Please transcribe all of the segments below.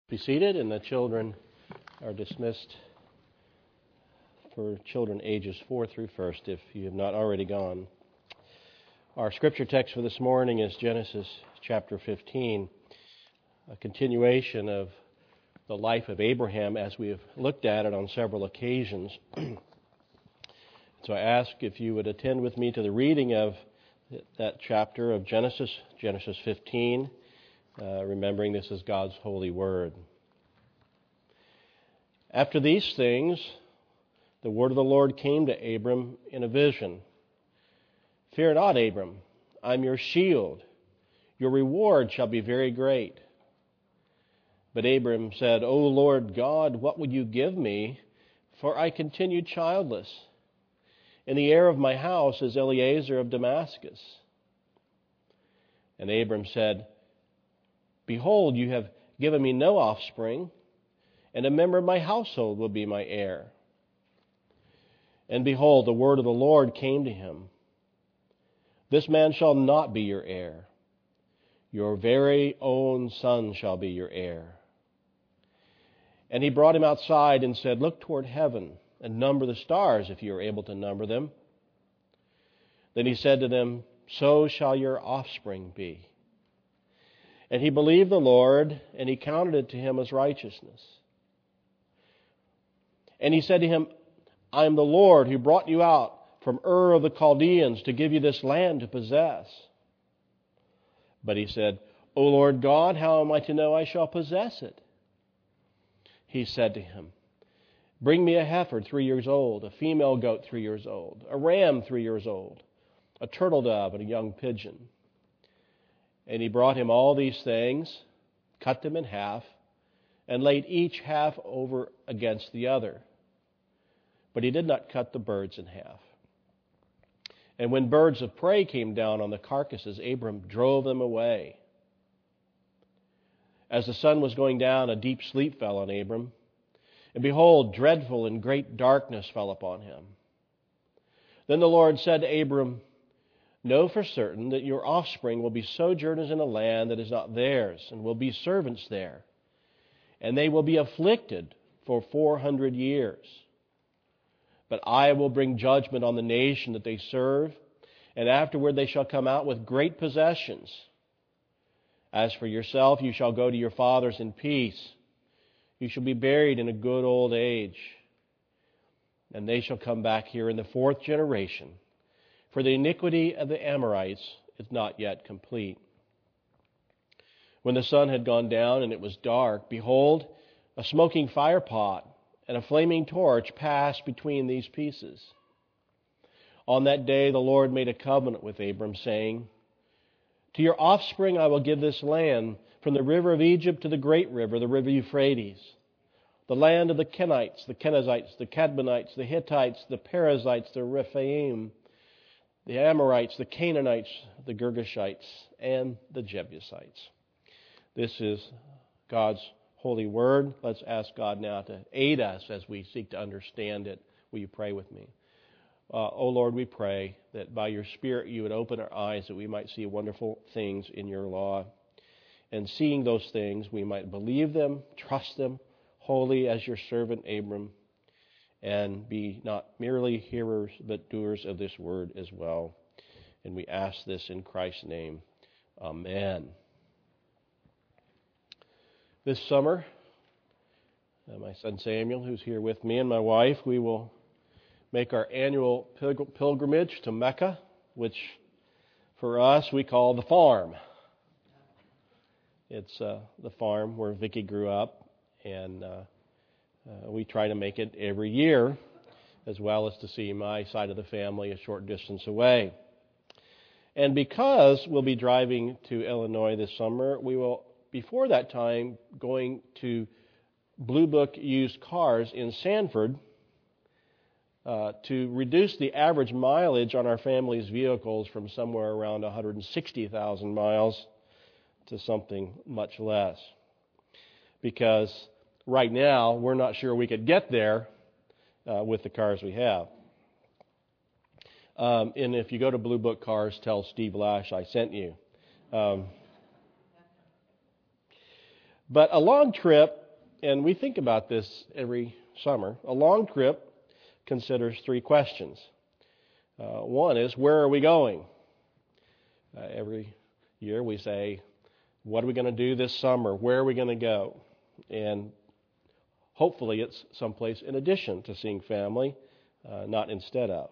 Be seated, and the children are dismissed for children ages 4 through 1st if you have not already gone. Our scripture text for this morning is Genesis chapter 15, a continuation of the life of Abraham as we have looked at it on several occasions. So I ask if you would attend with me to the reading of that chapter of Genesis 15, remembering this is God's holy word. After these things, the word of the Lord came to Abram in a vision. Fear not, Abram, I'm your shield. Your reward shall be very great. But Abram said, O Lord God, what would you give me? For I continue childless. And the heir of my house is Eliezer of Damascus. And Abram said, Behold, you have given me no offspring, and a member of my household will be my heir. And behold, the word of the Lord came to him. This man shall not be your heir. Your very own son shall be your heir. And he brought him outside and said, Look toward heaven and number the stars if you are able to number them. Then he said to them, So shall your offspring be. And he believed the Lord, and he counted it to him as righteousness. And he said to him, I am the Lord who brought you out from Ur of the Chaldeans to give you this land to possess. But he said, O Lord God, how am I to know I shall possess it? He said to him, Bring me a heifer 3 years old, a female goat 3 years old, a ram 3 years old, a turtle dove, and a young pigeon. And he brought him all these things, cut them in half, and laid each half over against the other. But he did not cut the birds in half. And when birds of prey came down on the carcasses, Abram drove them away. As the sun was going down, a deep sleep fell on Abram. And behold, dreadful and great darkness fell upon him. Then the Lord said to Abram, Know for certain that your offspring will be sojourners in a land that is not theirs, and will be servants there. And they will be afflicted for 400 years. But I will bring judgment on the nation that they serve, and afterward they shall come out with great possessions. As for yourself, you shall go to your fathers in peace. You shall be buried in a good old age. And they shall come back here in the 4th generation. For the iniquity of the Amorites is not yet complete. When the sun had gone down and it was dark, behold, a smoking firepot and a flaming torch passed between these pieces. On that day the Lord made a covenant with Abram, saying, To your offspring I will give this land, from the river of Egypt to the great river, the river Euphrates, the land of the Kenites, the Kenizzites, the Cadmonites, the Hittites, the Perizzites, the Rephaim, the Amorites, the Canaanites, the Girgashites, and the Jebusites. This is God's holy word. Let's ask God now to aid us as we seek to understand it. Will you pray with me? O Lord, we pray that by your Spirit you would open our eyes that we might see wonderful things in your law. And seeing those things, we might believe them, trust them, wholly as your servant Abram, and be not merely hearers, but doers of this word as well. And we ask this in Christ's name. Amen. This summer, my son Samuel, who's here with me, and my wife, we will make our annual pilgrimage to Mecca, which for us we call the farm. It's the farm where Vicki grew up, and we try to make it every year, as well as to see my side of the family a short distance away. And because we'll be driving to Illinois this summer, we will, before that time, going to Blue Book used cars in Sanford to reduce the average mileage on our family's vehicles from somewhere around 160,000 miles to something much less. Because right now, we're not sure we could get there with the cars we have. And if you go to Blue Book Cars, tell Steve Lash I sent you. But a long trip, and we think about this every summer, a long trip considers three questions. One is, where are we going? Every year we say, what are we going to do this summer? Where are we going to go? And hopefully it's someplace in addition to seeing family, not instead of.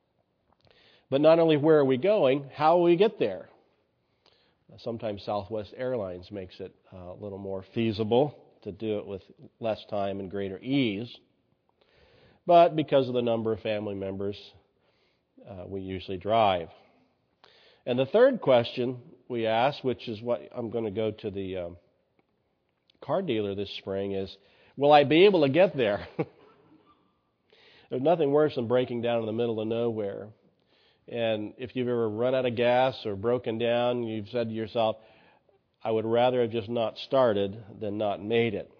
But not only where are we going, how will we get there? Sometimes Southwest Airlines makes it a little more feasible to do it with less time and greater ease. But because of the number of family members, we usually drive. And the third question we ask, which is what I'm going to go to the car dealer this spring, is, will I be able to get there? There's nothing worse than breaking down in the middle of nowhere. And if you've ever run out of gas or broken down, you've said to yourself, I would rather have just not started than not made it.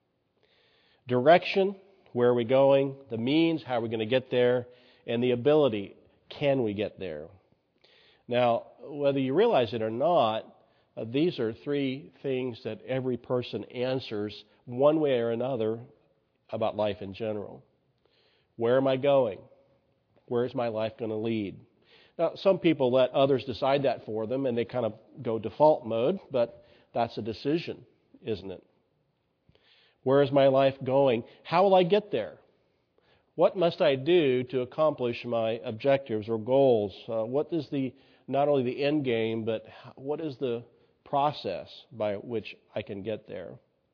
Direction, where are we going? The means, how are we going to get there? And the ability, can we get there? Now, whether you realize it or not, these are three things that every person answers one way or another about life in general. Where am I going? Where is my life going to lead? Now, some people let others decide that for them, and they kind of go default mode, but that's a decision, isn't it? Where is my life going? How will I get there? What must I do to accomplish my objectives or goals? What is not only the end game, but what is the process by which I can get there?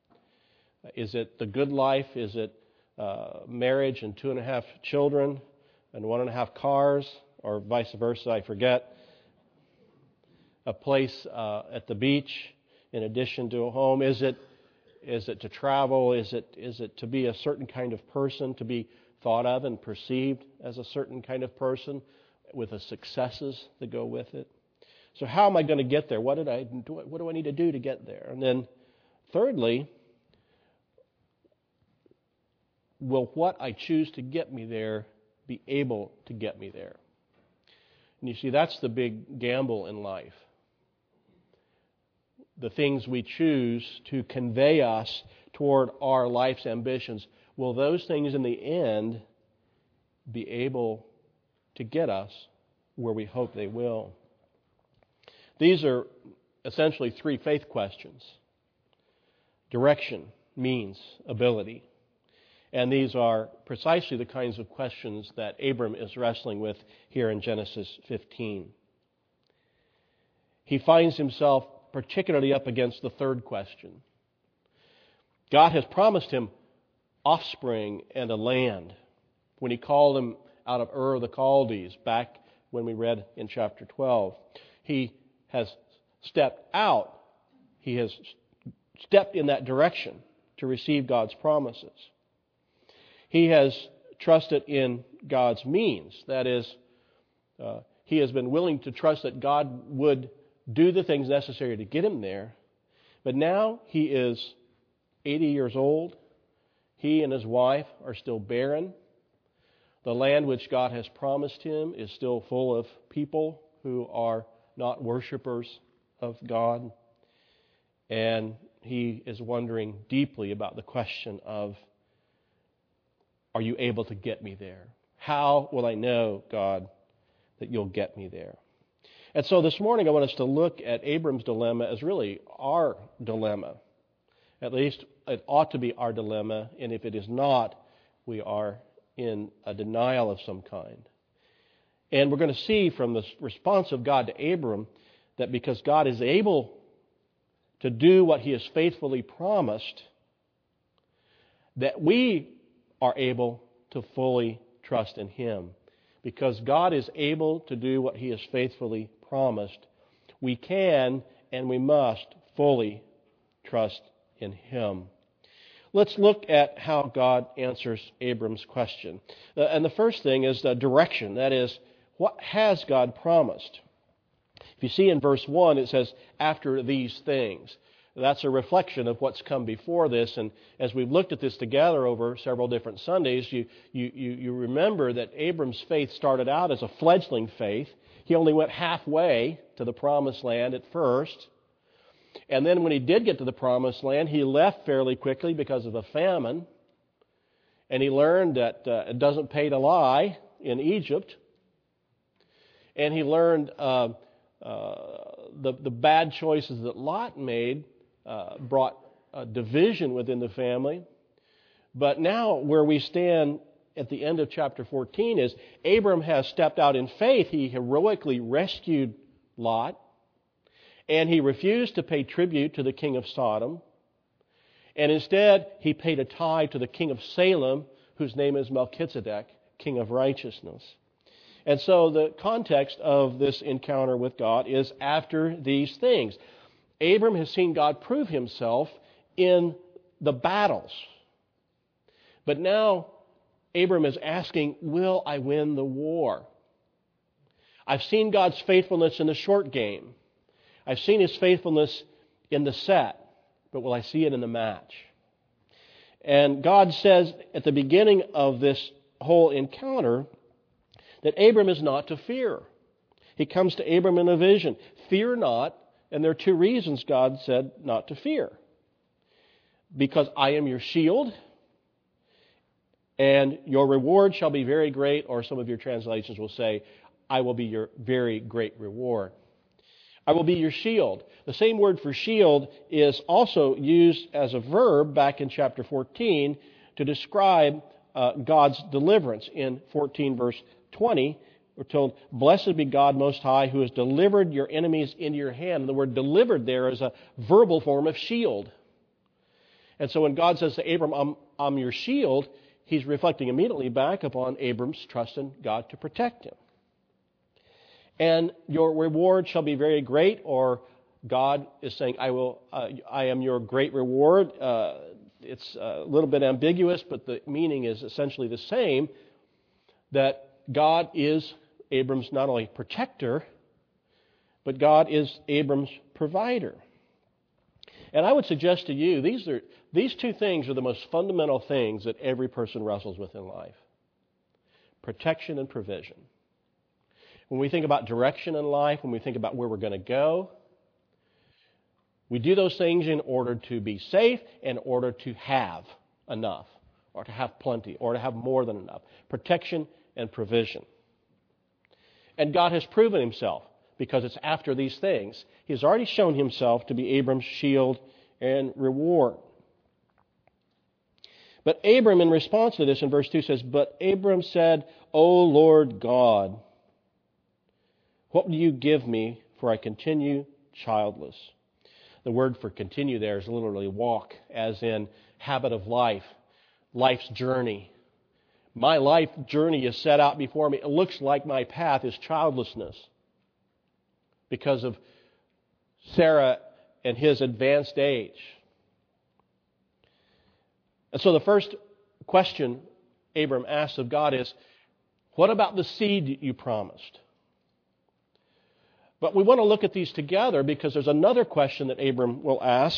Is it the good life? Is it marriage and 2.5 children and 1.5 cars, or vice versa? I forget. A place at the beach in addition to a home. Is it to travel? Is it to be a certain kind of person, to be thought of and perceived as a certain kind of person with the successes that go with it? So how am I going to get there? What do I need to do to get there? And then thirdly, will what I choose to get me there be able to get me there? And you see, that's the big gamble in life. The things we choose to convey us toward our life's ambitions, will those things in the end be able to get us where we hope they will? These are essentially three faith questions: direction, means, ability. And these are precisely the kinds of questions that Abram is wrestling with here in Genesis 15. He finds himself particularly up against the third question. God has promised him offspring and a land when he called him out of Ur of the Chaldees, back when we read in chapter 12. He has stepped out. He has stepped in that direction to receive God's promises. He has trusted in God's means. That is, he has been willing to trust that God would do the things necessary to get him there. But now he is 80 years old. He and his wife are still barren. The land which God has promised him is still full of people who are not worshipers of God. And he is wondering deeply about the question of, are you able to get me there? How will I know, God, that you'll get me there? And so this morning I want us to look at Abram's dilemma as really our dilemma. At least it ought to be our dilemma, and if it is not, we are in a denial of some kind. And we're going to see from the response of God to Abram that because God is able to do what he has faithfully promised, that we are able to fully trust in him. Because God is able to do what he has faithfully promised, we can and we must fully trust in him. Let's look at how God answers Abram's question. And the first thing is the direction. That is, what has God promised? If you see in verse 1, it says, after these things. That's a reflection of what's come before this. And as we've looked at this together over several different Sundays, you remember that Abram's faith started out as a fledgling faith. He only went halfway to the promised land at first. And then when he did get to the promised land, he left fairly quickly because of a famine. And he learned that it doesn't pay to lie in Egypt. And he learned the bad choices that Lot made brought division within the family. But now where we stand at the end of chapter 14 is Abram has stepped out in faith. He heroically rescued Lot. And he refused to pay tribute to the king of Sodom. And instead, he paid a tithe to the king of Salem, whose name is Melchizedek, king of righteousness. And so the context of this encounter with God is after these things. Abram has seen God prove himself in the battles. But now Abram is asking, will I win the war? I've seen God's faithfulness in the short game. I've seen His faithfulness in the set, but will I see it in the match? And God says at the beginning of this whole encounter that Abram is not to fear. He comes to Abram in a vision. Fear not, and there are two reasons God said not to fear. Because I am your shield, and your reward shall be very great, or some of your translations will say, I will be your very great reward. I will be your shield. The same word for shield is also used as a verb back in chapter 14 to describe God's deliverance. In 14 verse 20, we're told, blessed be God Most High, who has delivered your enemies into your hand. And the word delivered there is a verbal form of shield. And so when God says to Abram, I'm your shield, He's reflecting immediately back upon Abram's trust in God to protect him. And your reward shall be very great, or God is saying, I am your great reward. It's a little bit ambiguous, but the meaning is essentially the same, that God is Abram's not only protector, but God is Abram's provider. And I would suggest to you, these two things are the most fundamental things that every person wrestles with in life. Protection and provision. When we think about direction in life, when we think about where we're going to go, we do those things in order to be safe, in order to have enough, or to have plenty, or to have more than enough. Protection and provision. And God has proven Himself, because it's after these things. He has already shown Himself to be Abram's shield and reward. But Abram, in response to this, in verse 2 says, but Abram said, O Lord God, what will you give me, for I continue childless? The word for continue there is literally walk, as in habit of life, life's journey. My life journey is set out before me. It looks like my path is childlessness because of Sarah and his advanced age. And so the first question Abram asks of God is, what about the seed you promised? But we want to look at these together because there's another question that Abram will ask.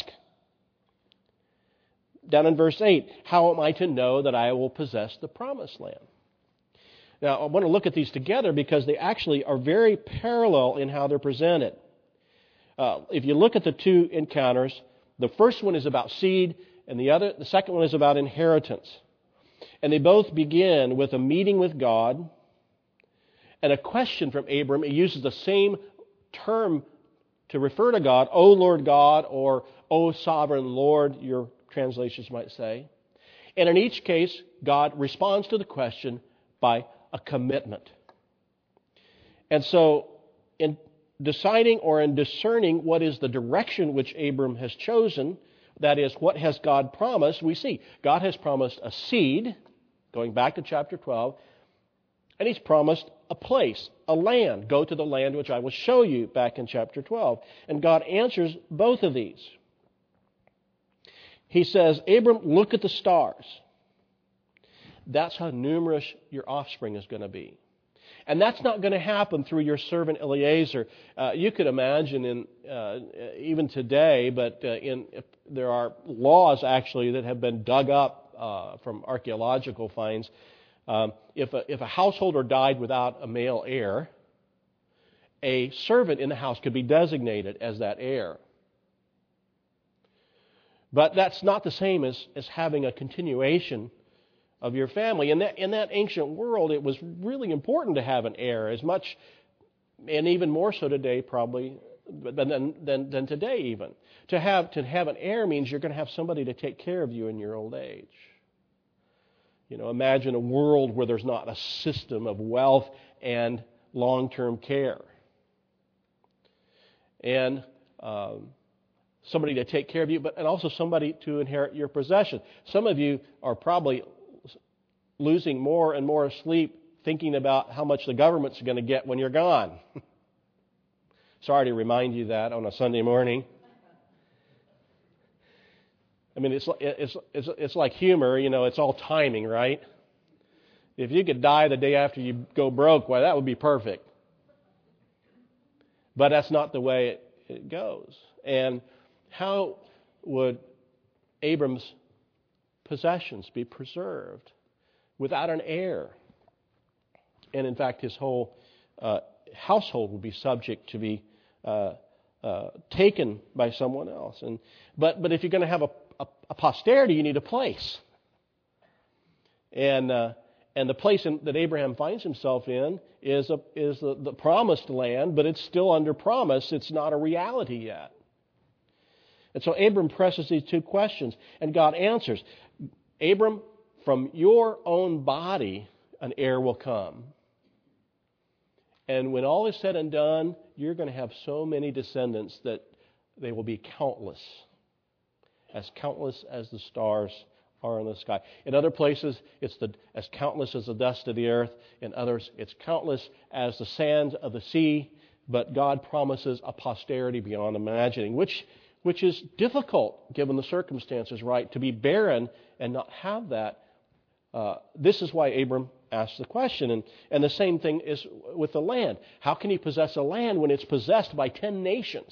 Down in verse 8, how am I to know that I will possess the promised land? Now, I want to look at these together because they actually are very parallel in how they're presented. If you look at the two encounters, the first one is about seed, and the second one is about inheritance. And they both begin with a meeting with God and a question from Abram. It uses the same term to refer to God, O Lord God, or O Sovereign Lord, your translations might say. And in each case, God responds to the question by a commitment. And so, in deciding or in discerning what is the direction which Abram has chosen, that is, what has God promised, we see God has promised a seed, going back to chapter 12, and He's promised a place, a land. Go to the land which I will show you, back in chapter 12. And God answers both of these. He says, Abram, look at the stars. That's how numerous your offspring is going to be. And that's not going to happen through your servant Eliezer. You could imagine even today, but there are laws actually that have been dug up from archaeological finds. If a householder died without a male heir, a servant in the house could be designated as that heir. But that's not the same as having a continuation of your family. In that ancient world, it was really important to have an heir, as much, and even more so today probably, than today even. To have an heir means you're going to have somebody to take care of you in your old age. Imagine a world where there's not a system of wealth and long-term care. And somebody to take care of you, and also somebody to inherit your possession. Some of you are probably losing more and more sleep thinking about how much the government's going to get when you're gone. Sorry to remind you that on a Sunday morning. I mean, it's like humor, it's all timing, right? If you could die the day after you go broke, well, that would be perfect. But that's not the way it goes. And how would Abram's possessions be preserved without an heir? And in fact, his whole household would be subject to be taken by someone else. But if you're going to have a posterity, you need a place. And the place that Abraham finds himself in is the promised land, but it's still under promise. It's not a reality yet. And so Abram presses these two questions, and God answers. Abram, from your own body, an heir will come. And when all is said and done, you're going to have so many descendants that they will be countless as the stars are in the sky. In other places, it's as countless as the dust of the earth. In others, it's countless as the sands of the sea. But God promises a posterity beyond imagining, which is difficult given the circumstances, right? To be barren and not have that. This is why Abram asked the question. And the same thing is with the land. How can he possess a land when it's possessed by 10 nations?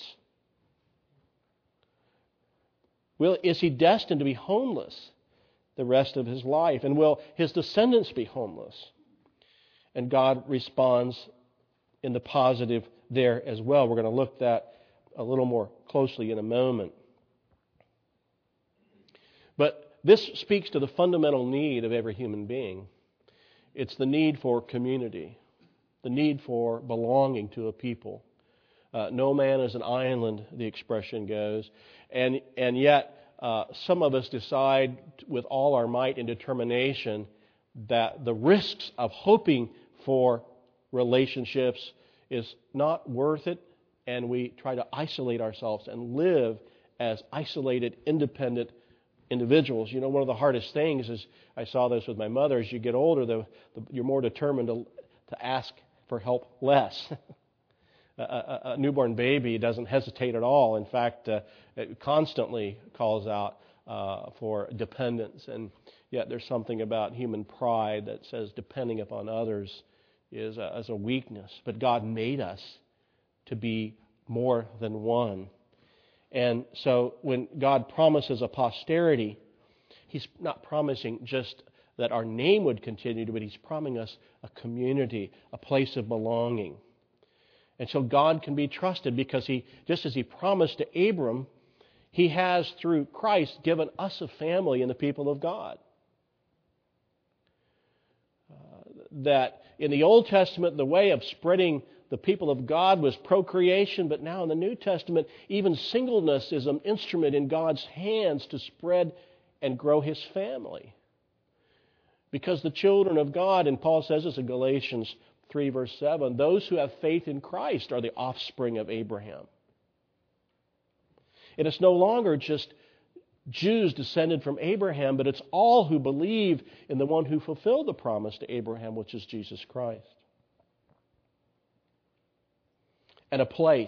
Well, is he destined to be homeless the rest of his life? And will his descendants be homeless? And God responds in the positive there as well. We're going to look at that a little more closely in a moment. But this speaks to the fundamental need of every human being. It's the need for community, the need for belonging to a people. No man is an island, the expression goes. And yet, some of us decide with all our might and determination that the risks of hoping for relationships is not worth it, and we try to isolate ourselves and live as isolated, independent individuals. One of the hardest things is, I saw this with my mother, as you get older, you're more determined to ask for help less. A newborn baby doesn't hesitate at all. In fact, it constantly calls out for dependence. And yet there's something about human pride that says depending upon others is a weakness. But God made us to be more than one. And so when God promises a posterity, He's not promising just that our name would continue, but He's promising us a community, a place of belonging. And so God can be trusted because just as He promised to Abram, He has, through Christ, given us a family in the people of God. That in the Old Testament, the way of spreading the people of God was procreation, but now in the New Testament, even singleness is an instrument in God's hands to spread and grow His family. Because the children of God, and Paul says this in Galatians 3 verse 7, those who have faith in Christ are the offspring of Abraham. And it's no longer just Jews descended from Abraham, but it's all who believe in the one who fulfilled the promise to Abraham, which is Jesus Christ. And a place.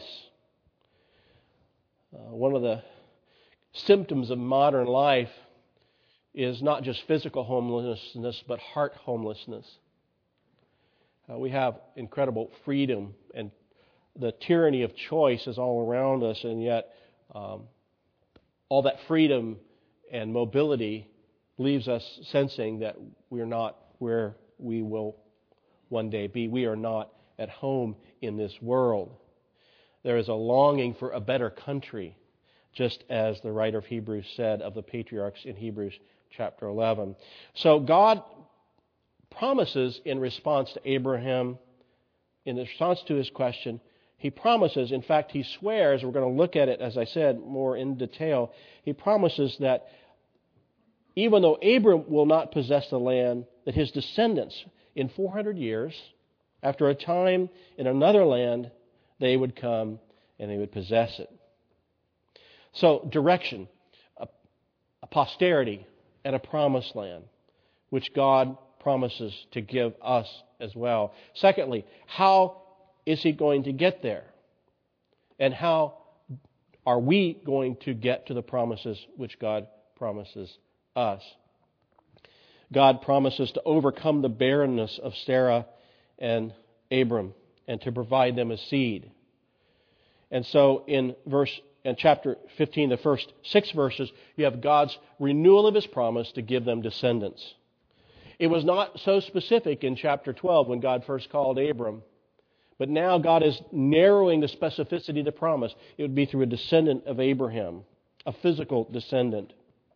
One of the symptoms of modern life is not just physical homelessness, but heart homelessness. We have incredible freedom, and the tyranny of choice is all around us, and yet all that freedom and mobility leaves us sensing that we're not where we will one day be. We are not at home in this world. There is a longing for a better country just as the writer of Hebrews said of the patriarchs in Hebrews chapter 11. So God promises in response to Abraham, in response to his question, he promises, in fact, he swears, we're going to look at it, as I said, more in detail. He promises that even though Abram will not possess the land, that his descendants, in 400 years, after a time in another land, they would come and they would possess it. So, direction, a posterity, and a promised land, which God promises to give us as well. Secondly, how is he going to get there? And how are we going to get to the promises which God promises us? God promises to overcome the barrenness of Sarah and Abram and to provide them a seed. And so in chapter 15, the first 6 verses, you have God's renewal of his promise to give them descendants. It was not so specific in chapter 12 when God first called Abram. But now God is narrowing the specificity of the promise. It would be through a descendant of Abraham, a physical descendant.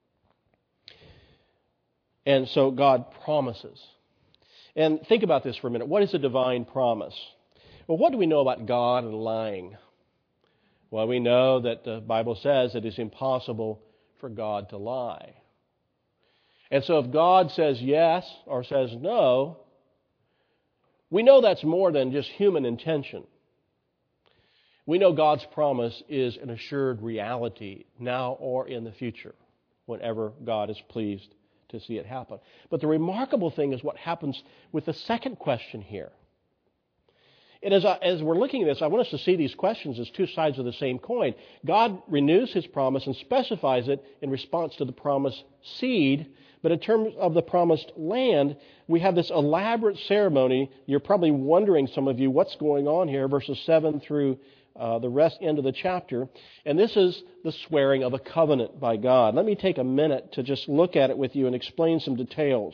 And so God promises. And think about this for a minute. What is a divine promise? Well, what do we know about God and lying? Well, we know that the Bible says it is impossible for God to lie. And so if God says yes or says no, we know that's more than just human intention. We know God's promise is an assured reality now or in the future, whenever God is pleased to see it happen. But the remarkable thing is what happens with the second question here. And as we're looking at this, I want us to see these questions as two sides of the same coin. God renews his promise and specifies it in response to the promised seed. But in terms of the promised land, we have this elaborate ceremony. You're probably wondering, some of you, what's going on here, verses 7 through the end of the chapter. And this is the swearing of a covenant by God. Let me take a minute to just look at it with you and explain some details.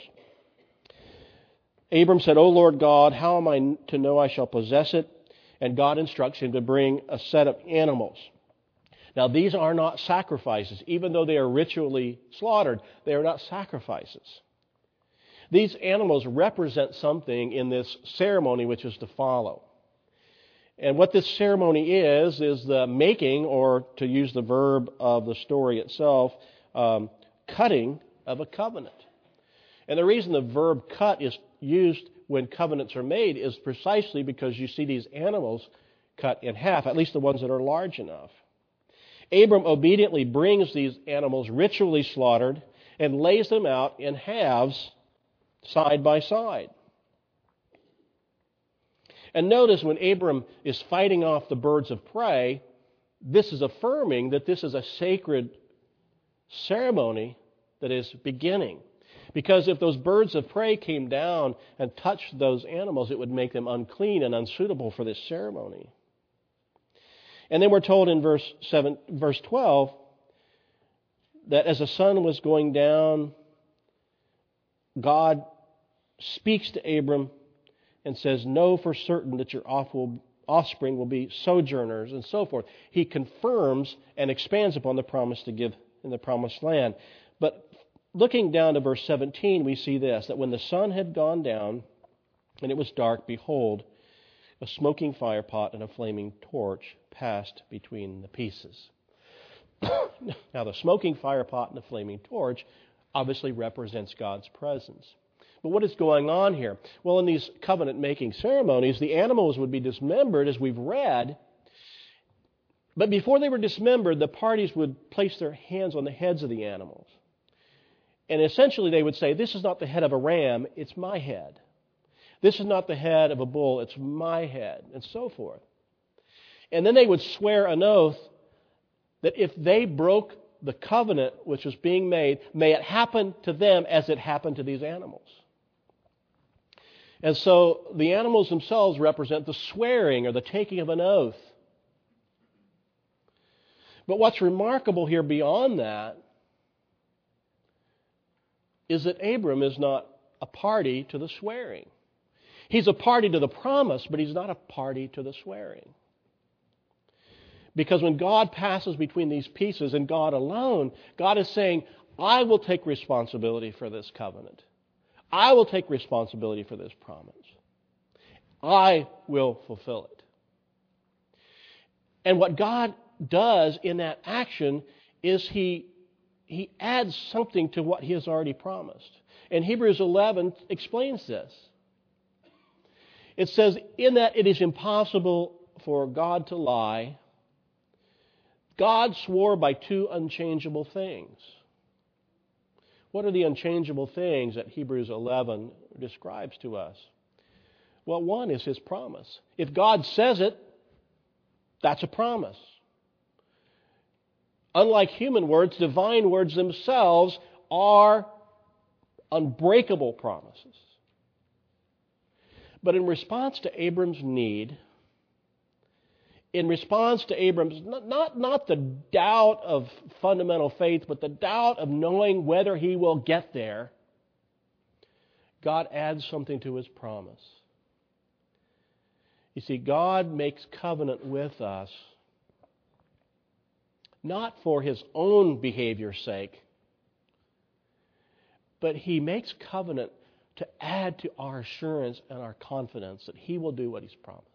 Abram said, "O Lord God, how am I to know I shall possess it?" And God instructs him to bring a set of animals. Now, these are not sacrifices. Even though they are ritually slaughtered, they are not sacrifices. These animals represent something in this ceremony which is to follow. And what this ceremony is the making, or to use the verb of the story itself, cutting of a covenant. And the reason the verb cut is used when covenants are made is precisely because you see these animals cut in half, at least the ones that are large enough. Abram obediently brings these animals ritually slaughtered and lays them out in halves side by side. And notice when Abram is fighting off the birds of prey, this is affirming that this is a sacred ceremony that is beginning. Because if those birds of prey came down and touched those animals, it would make them unclean and unsuitable for this ceremony. And then we're told in verse 12, that as the sun was going down, God speaks to Abram and says, "Know for certain that your offspring will be sojourners," and so forth. He confirms and expands upon the promise to give in the promised land. But looking down to verse 17, we see this, that when the sun had gone down and it was dark, behold, a smoking firepot and a flaming torch passed between the pieces. Now, the smoking firepot and the flaming torch obviously represents God's presence. But what is going on here? Well, in these covenant-making ceremonies, the animals would be dismembered, as we've read. But before they were dismembered, the parties would place their hands on the heads of the animals. And essentially they would say, "This is not the head of a ram, it's my head. This is not the head of a bull, it's my head," and so forth. And then they would swear an oath that if they broke the covenant which was being made, may it happen to them as it happened to these animals. And so the animals themselves represent the swearing or the taking of an oath. But what's remarkable here beyond that is that Abram is not a party to the swearing. He's a party to the promise, but he's not a party to the swearing. Because when God passes between these pieces and God alone, God is saying, I will take responsibility for this covenant. I will take responsibility for this promise. I will fulfill it. And what God does in that action is He adds something to what He has already promised. And Hebrews 11 explains this. It says, in that it is impossible for God to lie, God swore by two unchangeable things. What are the unchangeable things that Hebrews 11 describes to us? Well, one is His promise. If God says it, that's a promise. Unlike human words, divine words themselves are unbreakable promises. But in response to Abram's need, in response to Abram's, not the doubt of fundamental faith, but the doubt of knowing whether he will get there, God adds something to His promise. You see, God makes covenant with us not for His own behavior's sake, but He makes covenant to add to our assurance and our confidence that He will do what He's promised.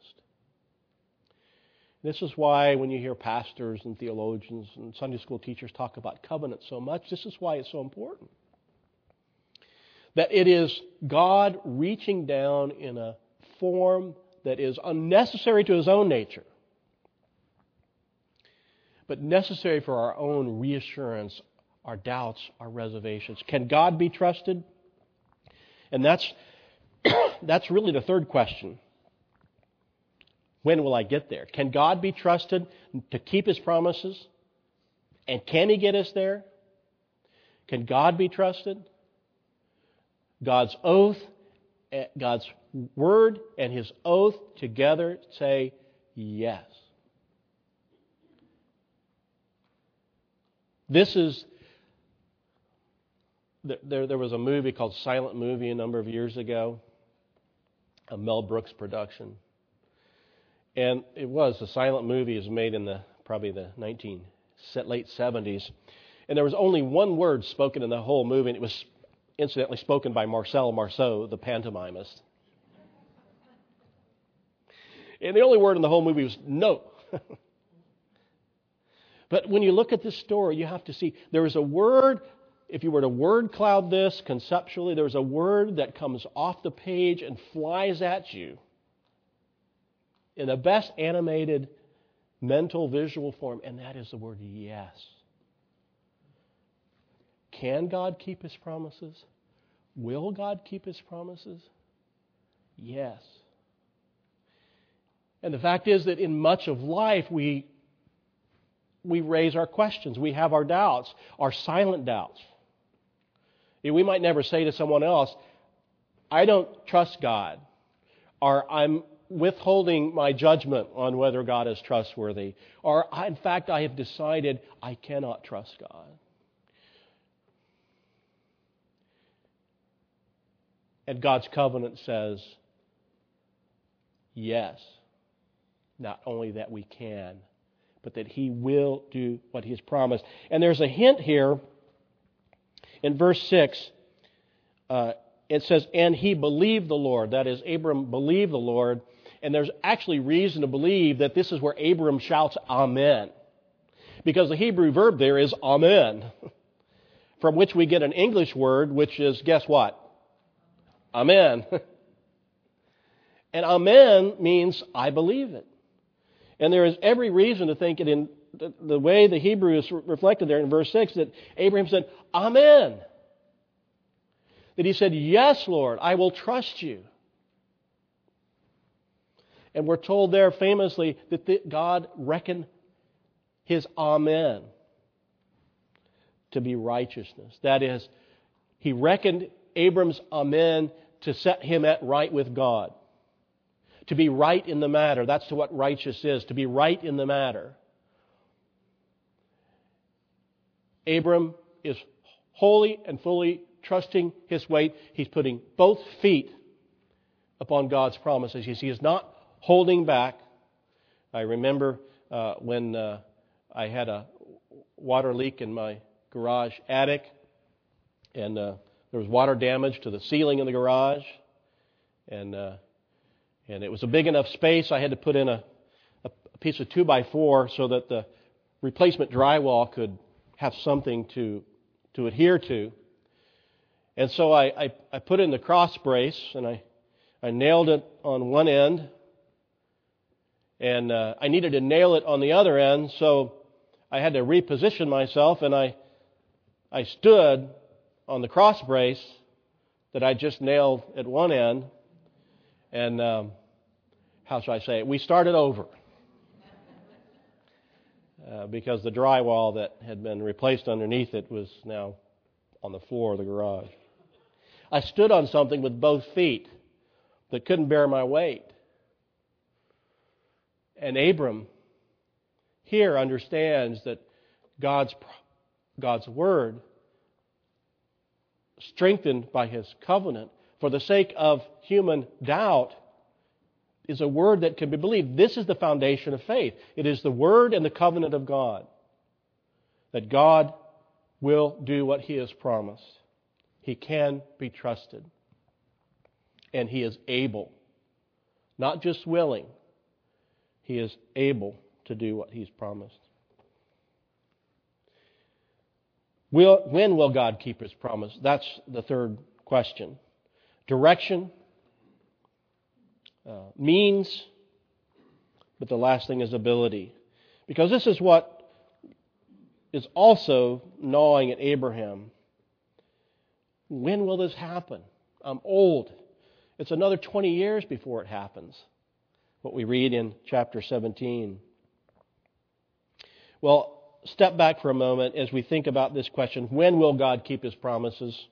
This is why when you hear pastors and theologians and Sunday school teachers talk about covenant so much, this is why it's so important. That it is God reaching down in a form that is unnecessary to His own nature, but necessary for our own reassurance, our doubts, our reservations. Can God be trusted? And that's really the third question. When will I get there? Can God be trusted to keep His promises? And can He get us there? Can God be trusted? God's oath, God's word and His oath together say yes. This is, there was a movie called Silent Movie a number of years ago, a Mel Brooks production. And it was, the silent movie is made in probably the late 70s. And there was only one word spoken in the whole movie, and it was incidentally spoken by Marcel Marceau, the pantomimist. And the only word in the whole movie was no. But when you look at this story, you have to see there is a word. If you were to word cloud this conceptually, there's a word that comes off the page and flies at you in the best animated mental visual form, and that is the word yes. Can God keep His promises? Will God keep His promises? Yes. And the fact is that in much of life we raise our questions. We have our doubts, our silent doubts. We might never say to someone else, I don't trust God, or I'm withholding my judgment on whether God is trustworthy, or in fact I have decided I cannot trust God. And God's covenant says, yes, not only that we can, but that He will do what He has promised. And there's a hint here in verse 6. It says, and he believed the Lord. That is, Abram believed the Lord. And there's actually reason to believe that this is where Abram shouts amen. Because the Hebrew verb there is amen, from which we get an English word, which is, guess what? Amen. And amen means I believe it. And there is every reason to think it in the way the Hebrew is reflected there in verse 6 that Abraham said, amen. That he said, yes, Lord, I will trust you. And we're told there famously that God reckoned his amen to be righteousness. That is, He reckoned Abram's amen to set him at right with God. To be right in the matter. That's what righteous is, to be right in the matter. Abram is wholly and fully trusting his weight. He's putting both feet upon God's promises. He is not holding back. I remember when I had a water leak in my garage attic, and there was water damage to the ceiling in the garage, and it was a big enough space. I had to put in a piece of 2x4 so that the replacement drywall could have something to adhere to. And so I put in the cross brace, and I nailed it on one end, and I needed to nail it on the other end, so I had to reposition myself, and I stood on the cross brace that I just nailed at one end, and how shall I say it? We started over because the drywall that had been replaced underneath it was now on the floor of the garage. I stood on something with both feet that couldn't bear my weight. And Abram here understands that God's word, strengthened by His covenant, for the sake of human doubt, is a word that can be believed. This is the foundation of faith. It is the word and the covenant of God, that God will do what He has promised. He can be trusted. And He is able, not just willing, He is able to do what He's promised. When will God keep His promise? That's the third question. Direction, means, but the last thing is ability. Because this is what is also gnawing at Abraham. When will this happen? I'm old. It's another 20 years before it happens. What we read in chapter 17. Well, step back for a moment as we think about this question. When will God keep His promises?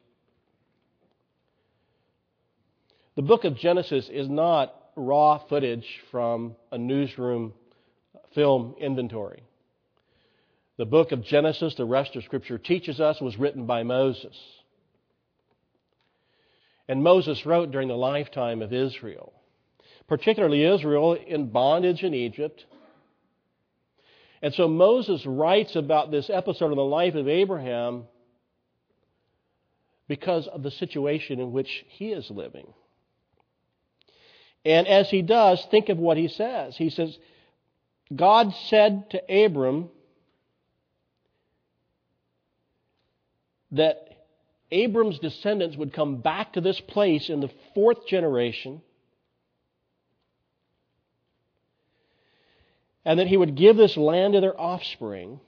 The book of Genesis is not raw footage from a newsroom film inventory. The book of Genesis, the rest of Scripture teaches us, was written by Moses. And Moses wrote during the lifetime of Israel, particularly Israel in bondage in Egypt. And so Moses writes about this episode in the life of Abraham because of the situation in which he is living. And as he does, think of what he says. He says, God said to Abram that Abram's descendants would come back to this place in the fourth generation, and that He would give this land to their offspring.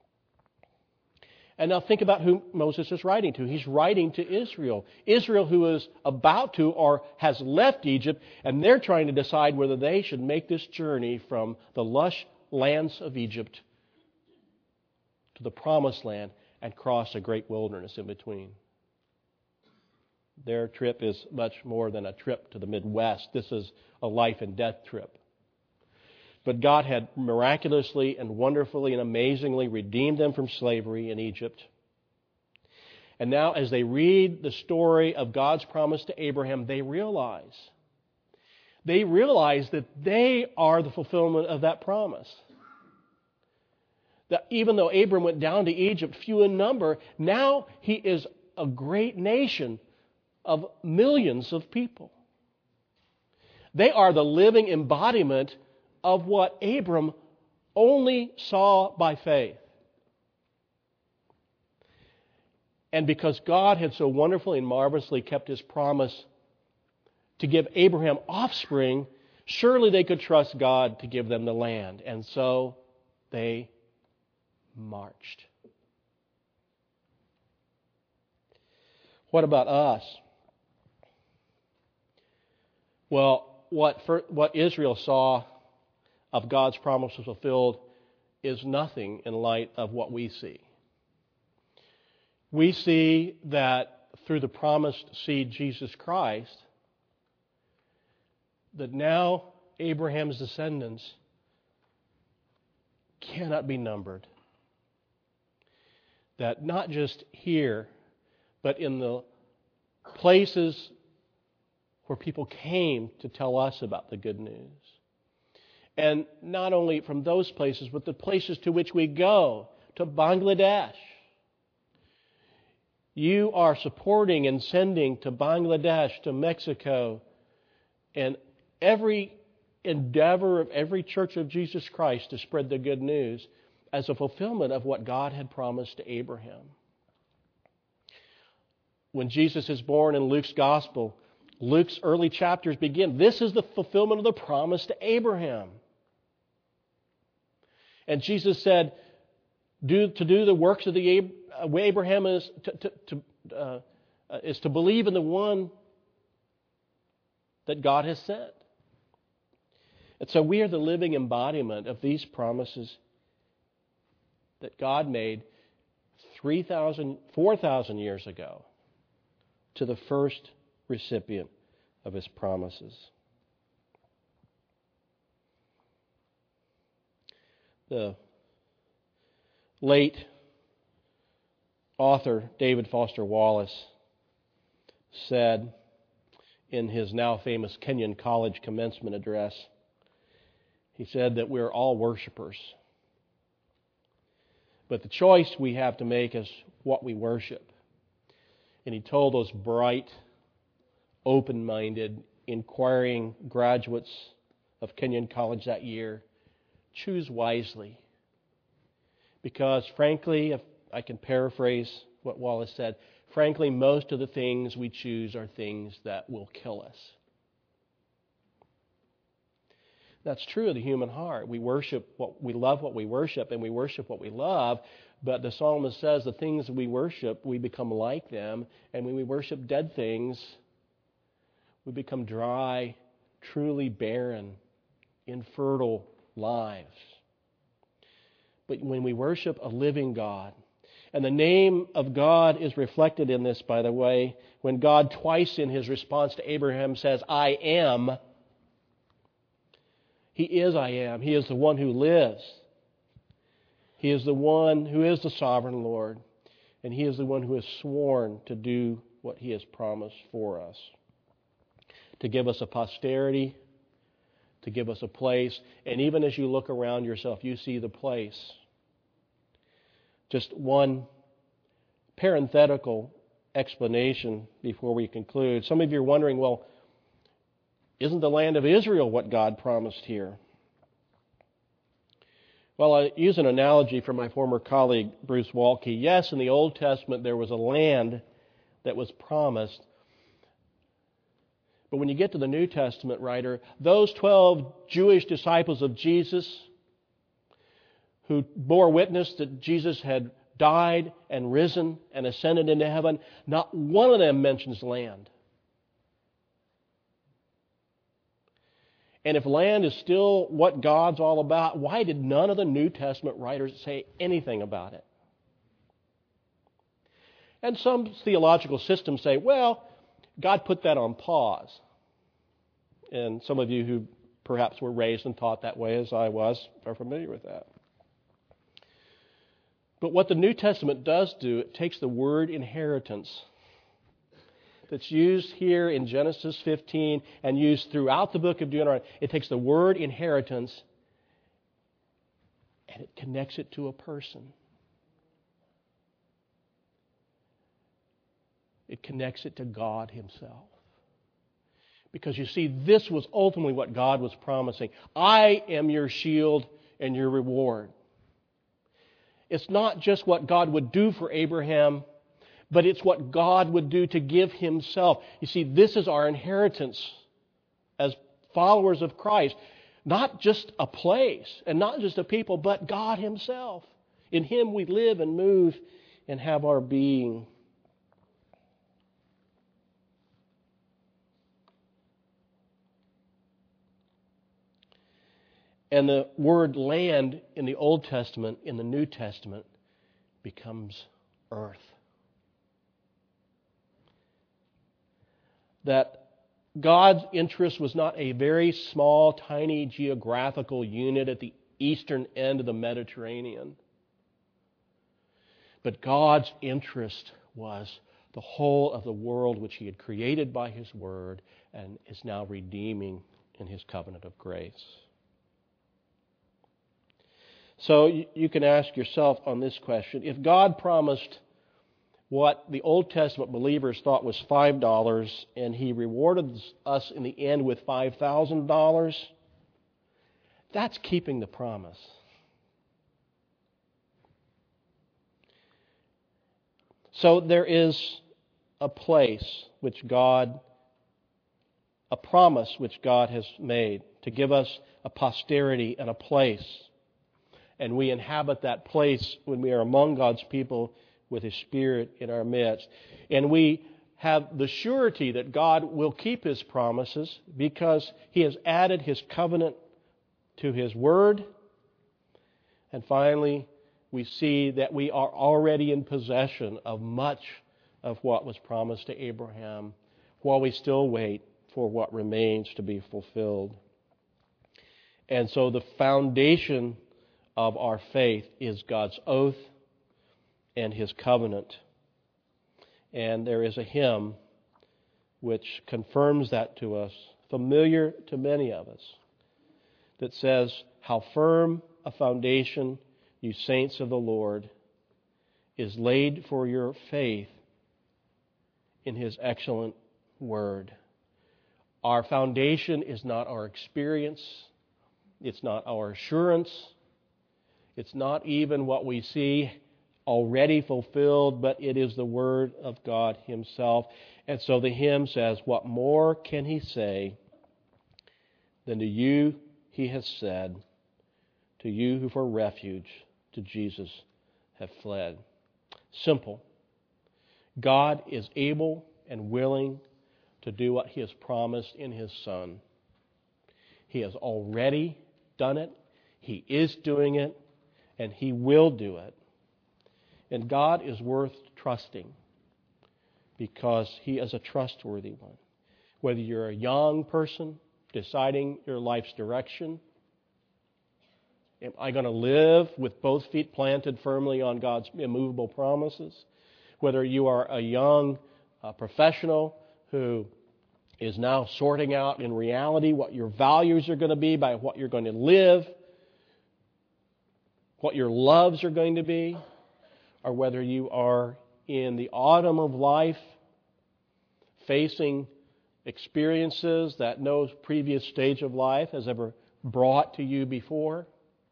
And now think about who Moses is writing to. He's writing to Israel. Israel, who is about to or has left Egypt, and they're trying to decide whether they should make this journey from the lush lands of Egypt to the promised land and cross a great wilderness in between. Their trip is much more than a trip to the Midwest. This is a life and death trip. But God had miraculously and wonderfully and amazingly redeemed them from slavery in Egypt. And now as they read the story of God's promise to Abraham, they realize that they are the fulfillment of that promise. That even though Abram went down to Egypt, few in number, now he is a great nation of millions of people. They are the living embodiment of what Abram only saw by faith. And because God had so wonderfully and marvelously kept His promise to give Abraham offspring, surely they could trust God to give them the land. And so they marched. What about us? Well, what Israel saw of God's promises fulfilled is nothing in light of what we see. We see that through the promised seed, Jesus Christ, that now Abraham's descendants cannot be numbered. That not just here, but in the places where people came to tell us about the good news. And not only from those places, but the places to which we go, to Bangladesh. You are supporting and sending to Bangladesh, to Mexico, and every endeavor of every Church of Jesus Christ to spread the good news as a fulfillment of what God had promised to Abraham. When Jesus is born in Luke's Gospel, Luke's early chapters begin. This is the fulfillment of the promise to Abraham. And Jesus said, to do the works of Abraham is to believe in the one that God has sent. And so we are the living embodiment of these promises that God made 4,000 years ago to the first recipient of His promises. The late author David Foster Wallace said in his now famous Kenyon College commencement address, he said that we're all worshipers. But the choice we have to make is what we worship. And he told those bright, open-minded, inquiring graduates of Kenyon College that year, choose wisely. Because frankly, if I can paraphrase what Wallace said, frankly, most of the things we choose are things that will kill us. That's true of the human heart. We love what we worship, and we worship what we love. But the psalmist says the things we worship, we become like them. And when we worship dead things, we become dry, truly barren, infertile lives. But when we worship a living God, and the name of God is reflected in this, by the way, when God twice in His response to Abraham says, I am. He is I am. He is the one who lives. He is the one who is the sovereign Lord. And He is the one who has sworn to do what He has promised for us. To give us a posterity, to give us a place. And even as you look around yourself, you see the place. Just one parenthetical explanation before we conclude. Some of you are wondering, well, isn't the land of Israel what God promised here? Well, I use an analogy from my former colleague, Bruce Waltke. Yes, in the Old Testament there was a land that was promised. But when you get to the New Testament writer, those 12 Jewish disciples of Jesus who bore witness that Jesus had died and risen and ascended into heaven, not one of them mentions land. And if land is still what God's all about, why did none of the New Testament writers say anything about it? And some theological systems say, well, God put that on pause. And some of you who perhaps were raised and taught that way, as I was, are familiar with that. But what the New Testament does do, it takes the word inheritance that's used here in Genesis 15 and used throughout the book of Deuteronomy. It takes the word inheritance and it connects it to a person. It connects it to God Himself. Because you see, this was ultimately what God was promising. I am your shield and your reward. It's not just what God would do for Abraham, but it's what God would do to give Himself. You see, this is our inheritance as followers of Christ. Not just a place and not just a people, but God Himself. In Him we live and move and have our being. And the word land in the Old Testament, in the New Testament, becomes earth. That God's interest was not a very small, tiny geographical unit at the eastern end of the Mediterranean. But God's interest was the whole of the world which He had created by His Word and is now redeeming in His covenant of grace. So you can ask yourself on this question, if God promised what the Old Testament believers thought was $5 and He rewarded us in the end with $5,000, that's keeping the promise. So there is a place which God, a promise which God has made to give us a posterity and a place. And we inhabit that place when we are among God's people with His Spirit in our midst. And we have the surety that God will keep His promises because He has added His covenant to His Word. And finally, we see that we are already in possession of much of what was promised to Abraham while we still wait for what remains to be fulfilled. And so the foundation of our faith is God's oath and His covenant. And there is a hymn which confirms that to us, familiar to many of us, that says, "How firm a foundation, you saints of the Lord, is laid for your faith in His excellent word." Our foundation is not our experience. It's not our assurance. It's not even what we see already fulfilled, but it is the Word of God Himself. And so the hymn says, "What more can He say than to you He has said, to you who for refuge to Jesus have fled?" Simple. God is able and willing to do what He has promised in His Son. He has already done it. He is doing it. And He will do it. And God is worth trusting because He is a trustworthy one. Whether you're a young person deciding your life's direction, am I going to live with both feet planted firmly on God's immovable promises? Whether you are a young professional who is now sorting out in reality what your values are going to be by what you're going to live, what your loves are going to be, or whether you are in the autumn of life facing experiences that no previous stage of life has ever brought to you before,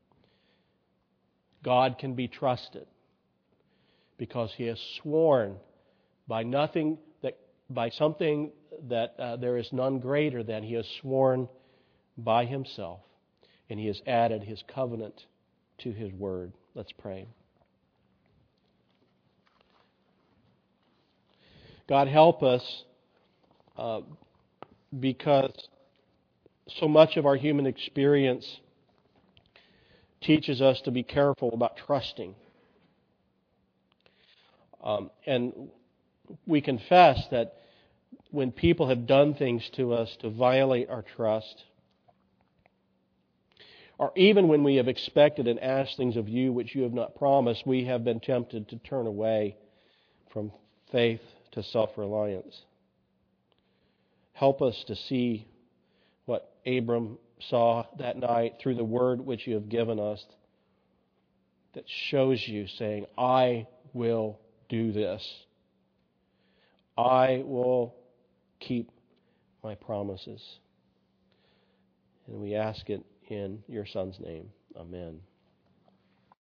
God can be trusted because He has sworn by something that there is none greater than. He has sworn by Himself, and He has added His covenant to His Word. Let's pray. God, help us because so much of our human experience teaches us to be careful about trusting. And we confess that when people have done things to us to violate our trust, or even when we have expected and asked things of You which You have not promised, we have been tempted to turn away from faith to self-reliance. Help us to see what Abram saw that night through the Word which You have given us that shows You saying, "I will do this. I will keep My promises." And we ask it in Your Son's name. Amen.